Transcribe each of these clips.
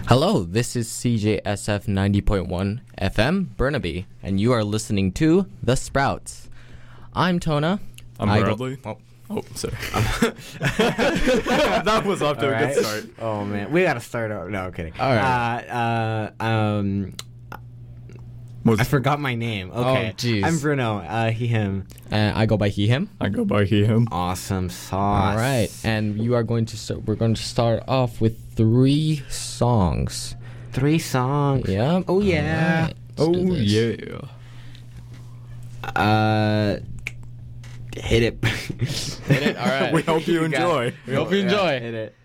Hello, this is CJSF 90.1 FM, Burnaby, and you are listening to The Sprouts. I'm Tona. I'm Bradley. Sorry. That was off to a good start. Oh, man. We got to start over. No, I'm kidding. All right. I forgot my name. Okay. Oh, jeez. I'm Bruno. He, him. I go by he, him. I go by he, him. Awesome sauce. All right, and you are going to we're going to start off with 3 songs. 3 songs. Yep. Oh, yeah. All right, let's do this. Hit it. Hit it. All right. We hope you enjoy. We hope you enjoy. Hit it.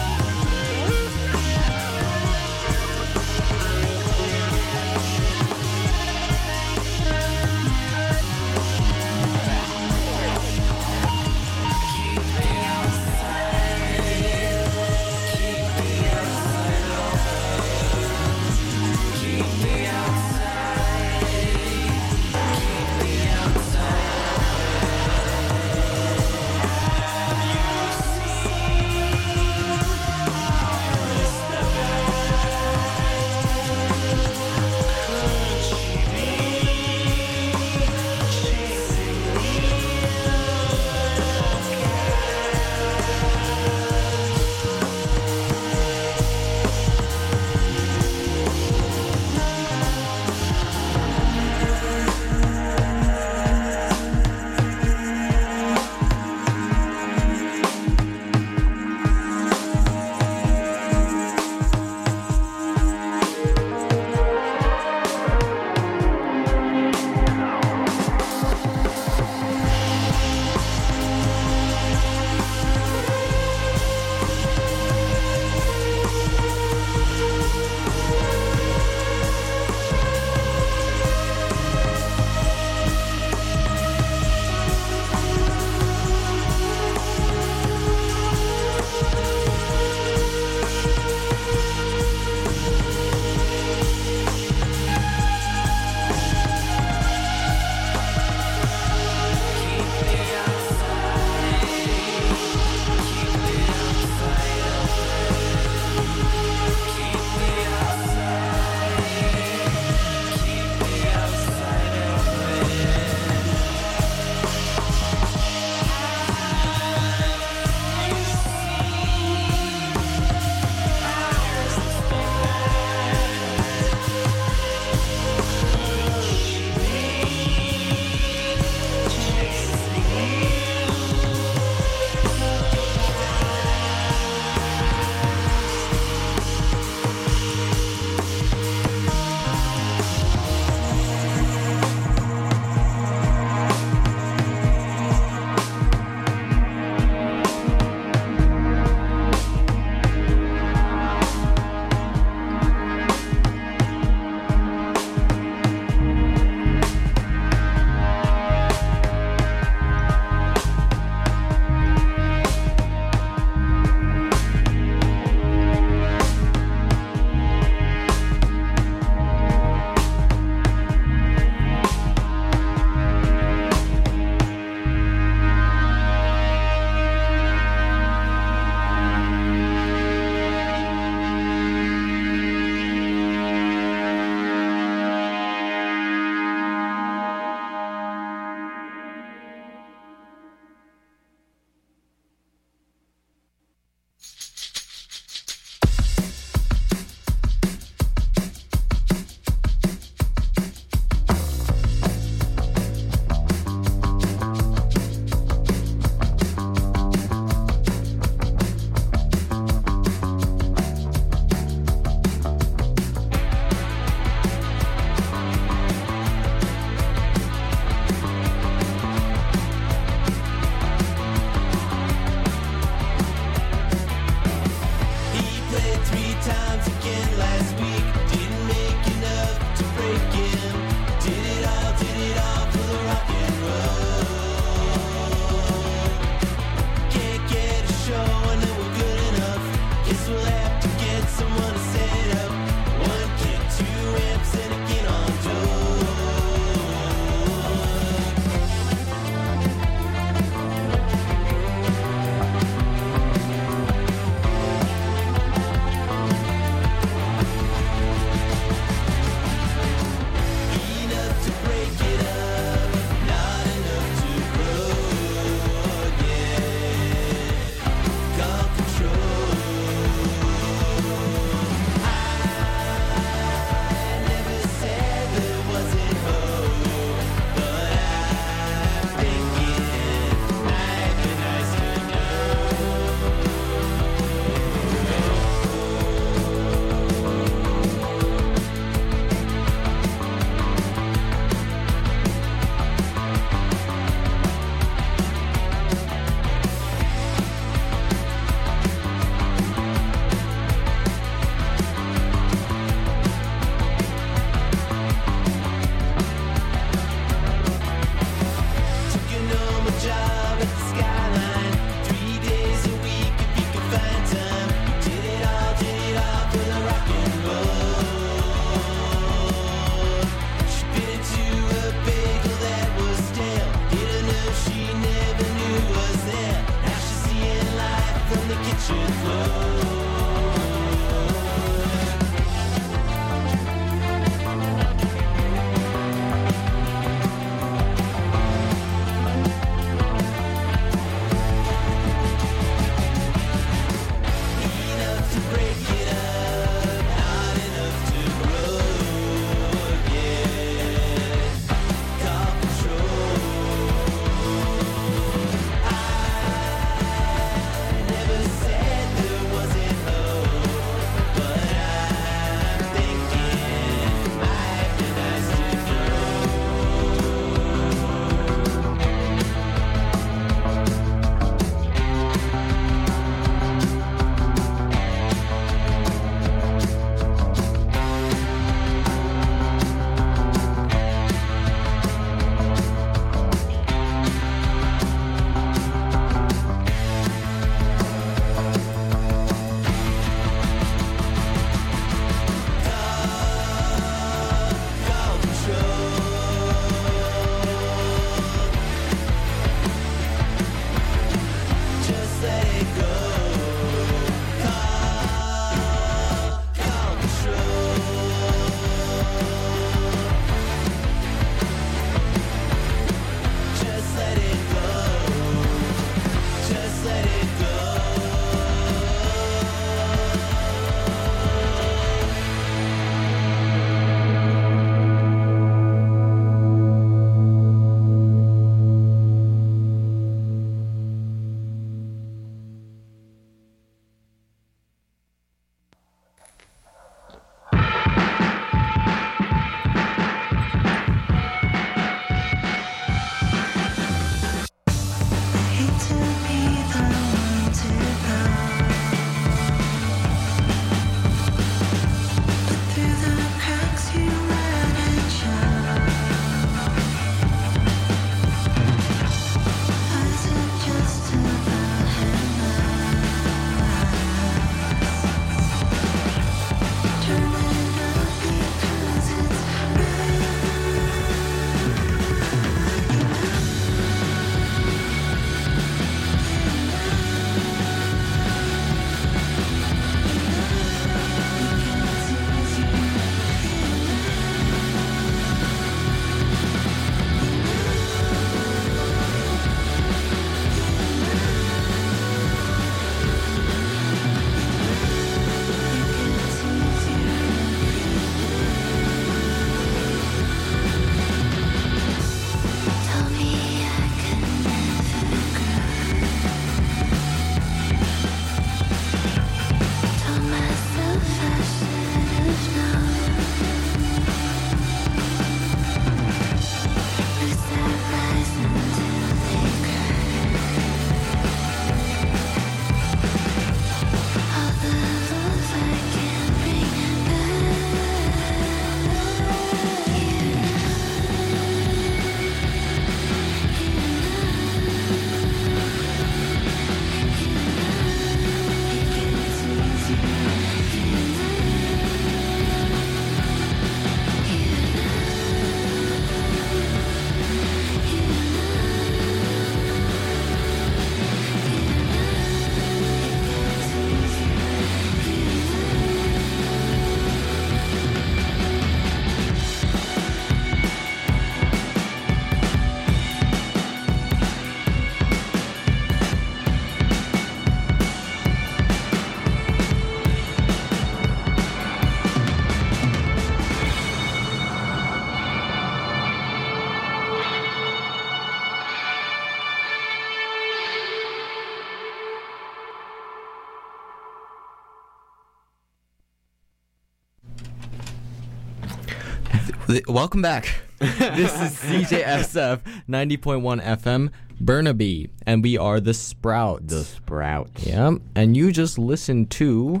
Welcome back. This is CJSF 90.1 FM Burnaby, and we are the Sprouts. The Sprouts. Yeah, and you just listened to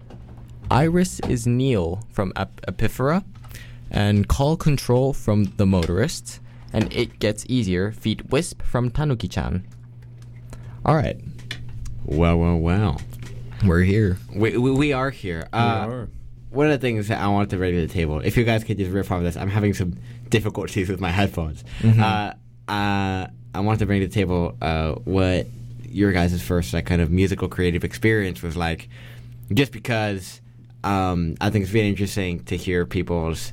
Iris is Neil from Epiphora, and Call Control from The Motorists, and It Gets Easier, Feet Wisp from Tanuki-chan. All right. Well. We're here. We are here. We are. One of the things that I wanted to bring to the table, if you guys could just riff off this, I'm having some difficulties with my headphones. I wanted to bring to the table what your guys' first kind of musical creative experience was like, just because I think it's really interesting to hear people's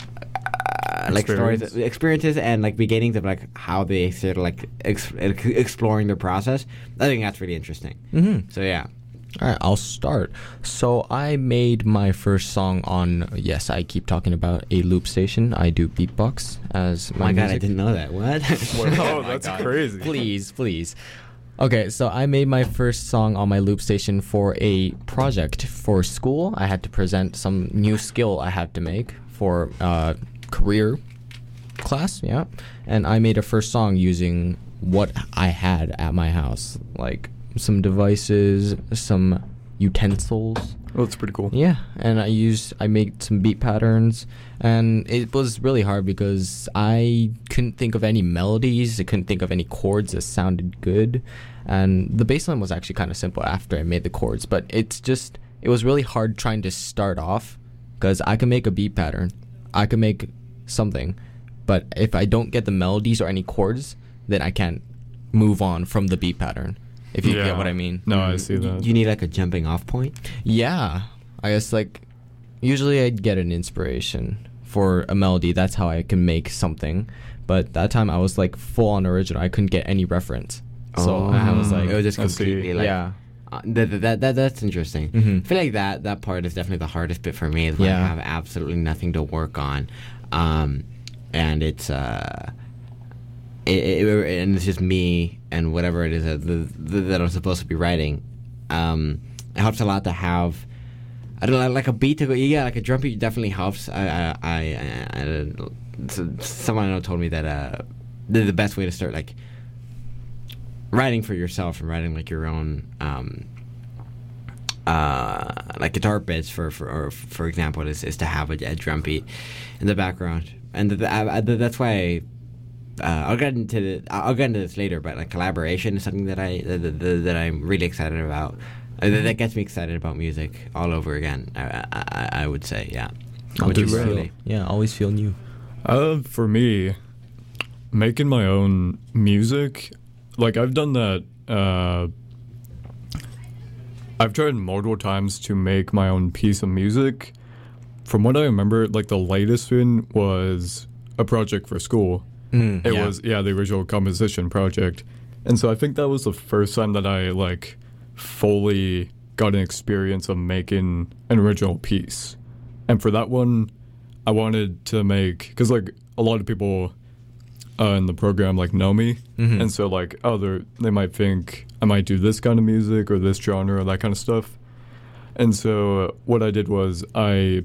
stories, experiences, and like beginnings of like how they sort of like exploring their process. I think that's really interesting. Mm-hmm. So yeah. All right, I'll start. So I made my first song on, yes, I keep talking about a loop station. I do beatbox as my Oh my god, music. I didn't know that. What? Oh, that's crazy. Please. Okay, so I made my first song on my loop station for a project for school. I had to present some new skill I had to make for career class, yeah. And I made a first song using what I had at my house, like some devices, some utensils. Oh, that's pretty cool. Yeah, and I made some beat patterns, and it was really hard because I couldn't think of any melodies, I couldn't think of any chords that sounded good, and the bass line was actually kind of simple after I made the chords, but it was really hard trying to start off, because I can make a beat pattern, I can make something, but if I don't get the melodies or any chords, then I can't move on from the beat pattern. If you get what I mean. No, I see that. You need like a jumping off point? Yeah. I guess like usually I'd get an inspiration for a melody. That's how I can make something. But that time I was like full on original. I couldn't get any reference. So I was like, it was just I see. completely like yeah. That's interesting. Mhm. I feel like that part is definitely the hardest bit for me, is when I Yeah. have absolutely nothing to work on, and it's and it's just me and whatever it is that I'm supposed to be writing. It helps a lot to have, I don't know, like a beat to go. Yeah, like a drum beat definitely helps. Someone I know told me that the best way to start like writing for yourself and writing like your own like guitar bits for example is to have a drum beat in the background, and that's why I'll get into this later, but like collaboration is something that I'm really excited about. That gets me excited about music all over again. I would say, yeah. Always feel new. For me, making my own music, like I've done that. I've tried multiple times to make my own piece of music. From what I remember, like the latest one was a project for school. It was the original composition project, and so I think that was the first time that I like fully got an experience of making an original piece. And for that one, I wanted to make, because like a lot of people in the program like know me, and so like they might think I might do this kind of music or this genre or that kind of stuff. And so what I did was I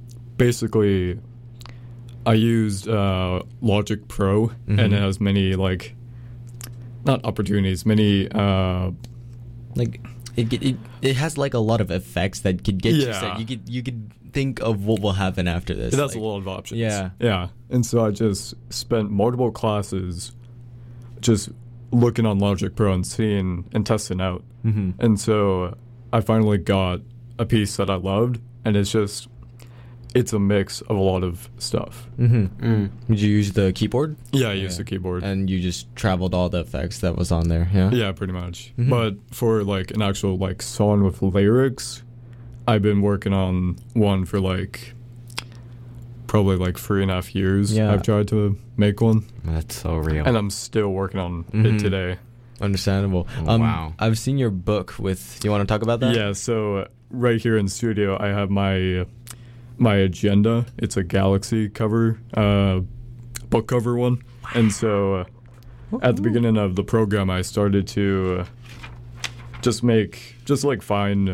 used Logic Pro, and it has many like not opportunities, many Like it has like a lot of effects that could get you set. You could think of what will happen after this. it has like, a lot of options. Yeah. And so I just spent multiple classes just looking on Logic Pro and seeing and testing out. And so I finally got a piece that I loved, and it's a mix of a lot of stuff. Did you use the keyboard? Yeah, I used the keyboard. And you just traveled all the effects that was on there, yeah? Yeah, pretty much. But for like an actual like song with lyrics, I've been working on one for like probably like 3.5 years. Yeah. I've tried to make one, That's so real. and I'm still working on it today. Understandable. Wow. I've seen your book with... Do you want to talk about that? Yeah, so right here in studio, I have my agenda. It's a Galaxy cover, book cover one. And so at the beginning of the program, I started to find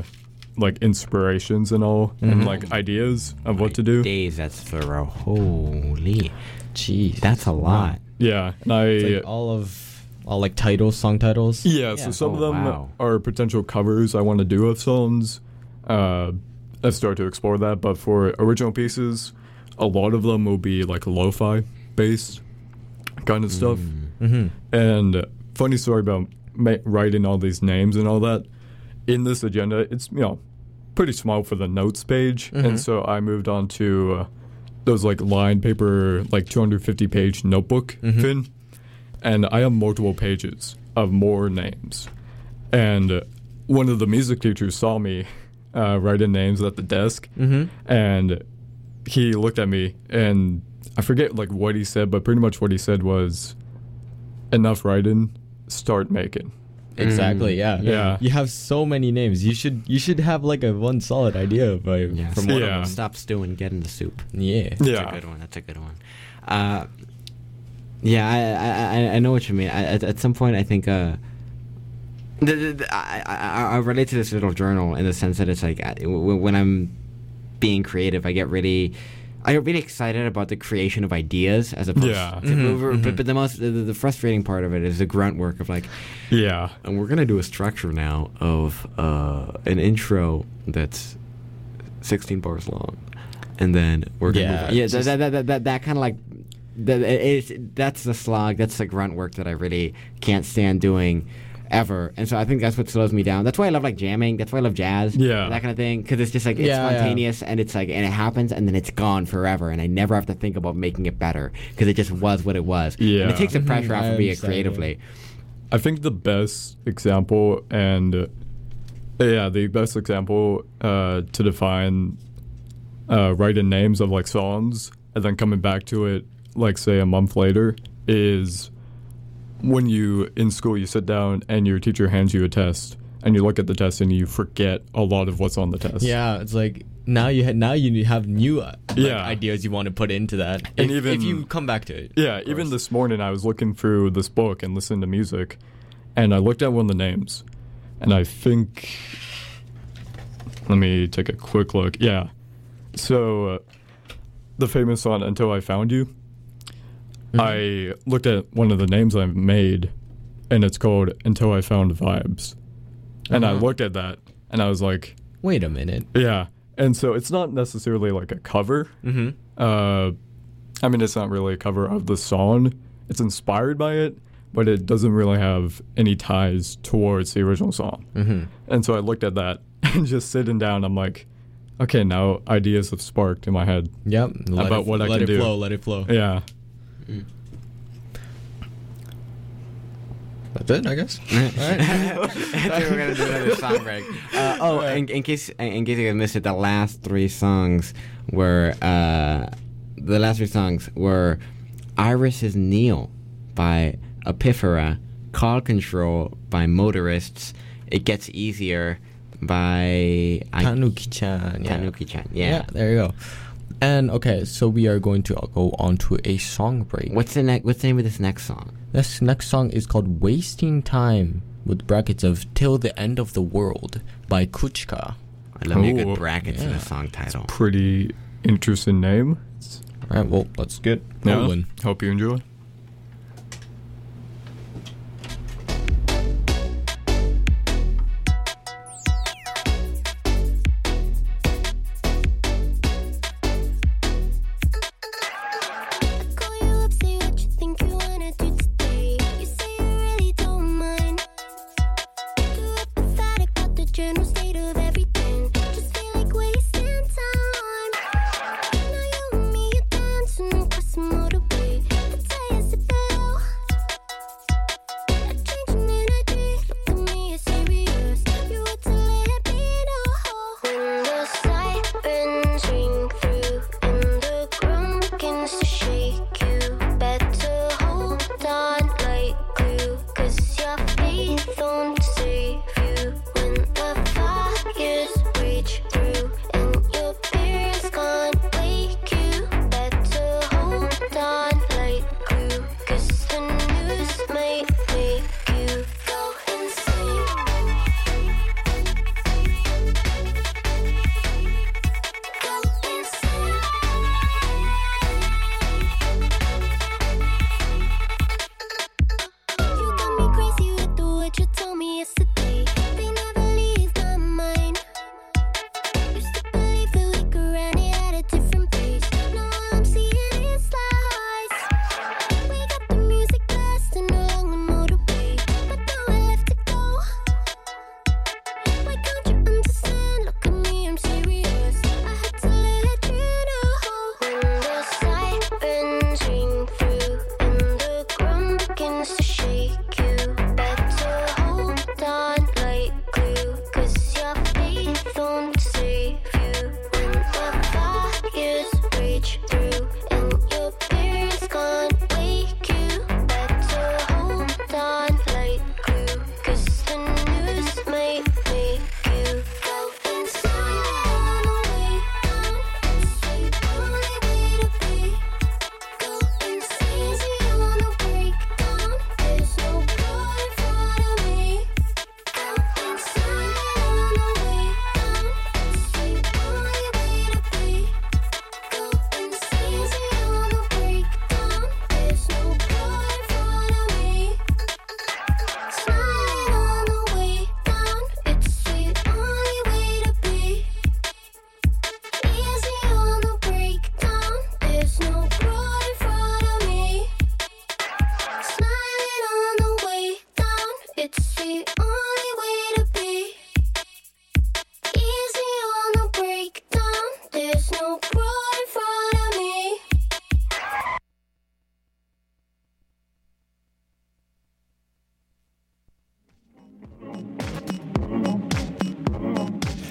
like inspirations and all, and like ideas of what to do. Days, that's thorough. Holy, Jeez, that's a lot. Yeah, and I It's like all like titles, song titles. yeah. So some of Oh, them wow. are potential covers I want to do of songs. I've started to explore that, but for original pieces, a lot of them will be like lo-fi based kind of stuff. Mm-hmm. And funny story about writing all these names and all that. In this agenda, it's pretty small for the notes page, and so I moved on to those like lined paper, like 250 page notebook thing, and I have multiple pages of more names. And one of the music teachers saw me writing names at the desk, and he looked at me, and I forget like what he said, but pretty much what he said was, "Enough writing, start making." Exactly. Yeah. Yeah. You have so many names. You should have like a one solid idea of from one of Yeah. them. Stop stewing, get in the soup. Yeah. That's a good one. That's a good one. Yeah, I know what you mean. At some point, I think I relate to this little journal in the sense that it's like when I'm being creative, I get really excited about the creation of ideas as opposed to but the frustrating part of it is the grunt work of like, Yeah. and we're gonna do a structure now of an intro that's 16 bars long, and then we're gonna move on. Yeah, that kind of like that's the slog, that's the grunt work that I really can't stand doing ever, and so I think that's what slows me down. That's why I love like jamming. That's why I love jazz. Yeah. That kind of thing, because it's just like it's spontaneous and it's like and it happens and then it's gone forever, and I never have to think about making it better because it just was what it was. Yeah. And it takes the pressure off I of me understand, creatively. I think the best example to define writing names of like songs and then coming back to it like say a month later is when you in school you sit down and your teacher hands you a test and you look at the test and you forget a lot of what's on the test. Yeah, it's like now you have new ideas you want to put into that. And if you come back to it. Yeah, even this morning I was looking through this book and listening to music, and I looked at one of the names, and I think, let me take a quick look. Yeah, so the famous song "Until I Found You." I looked at one of the names I've made, and it's called "Until I Found Vibes," and I looked at that, and I was like, Wait a minute. yeah. And so it's not necessarily like a cover. I mean, it's not really a cover of the song. It's inspired by it, but it doesn't really have any ties towards the original song. And so I looked at that and just sitting down, I'm like, okay, now ideas have sparked in my head. Yep. About what I can do. Let it flow. Yeah. That's it, I guess. I think we're gonna do another song break. In case you guys missed it, the last three songs were "Iris is Neil" by Epiphora, "Call Control" by Motorists, "It Gets Easier" by Tanuki-chan. Yeah. Tanuki-chan. Yeah, there you go. And okay, so we are going to go on to a song break. What's the name of this next song? This next song is called "Wasting Time" with brackets of "Till the End of the World" by Kuchka. I love me a good Ooh. brackets in the song title. Pretty interesting name. All right, well, let's get Yeah. rolling. Hope you enjoy. Call you up, say what you think you wanna do today. You say you really don't mind. Too apathetic about the general state of everything. Just feel like wasting time. Now you and me are dancing across the motorway. The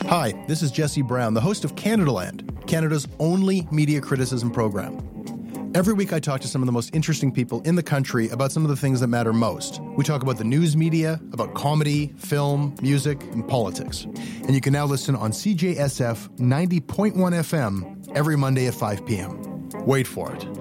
Hi, this is Jesse Brown, the host of Canadaland, Canada's only media criticism program. Every week I talk to some of the most interesting people in the country about some of the things that matter most. We talk about the news media, about comedy, film, music, and politics. And you can now listen on CJSF 90.1 FM every Monday at 5 p.m. Wait for it.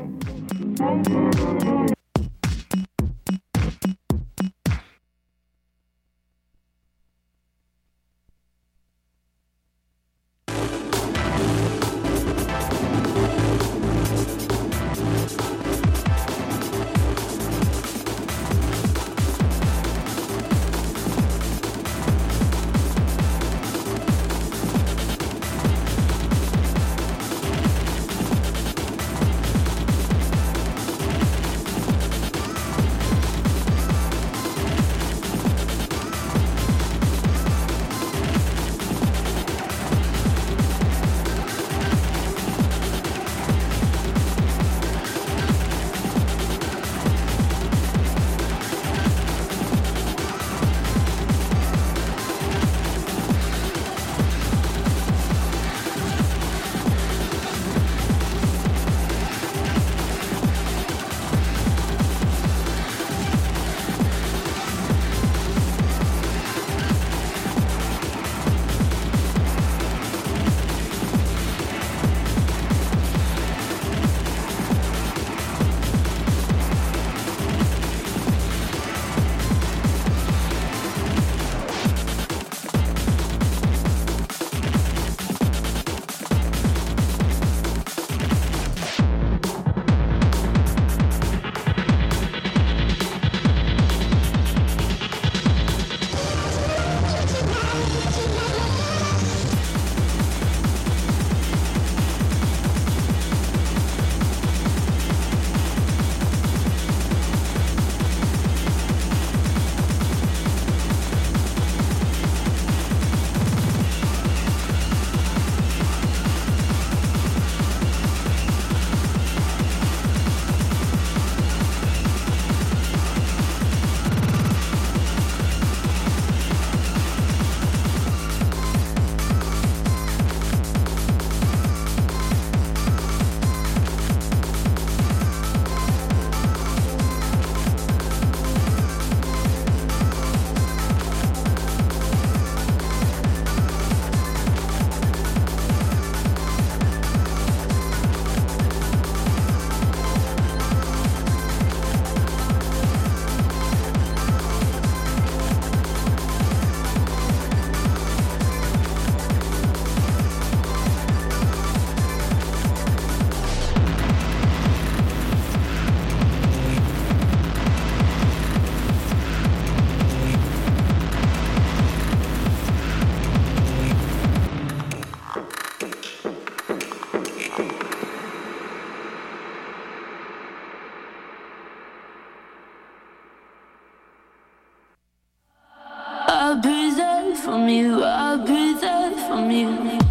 I'll be there from you, I'll be there from you.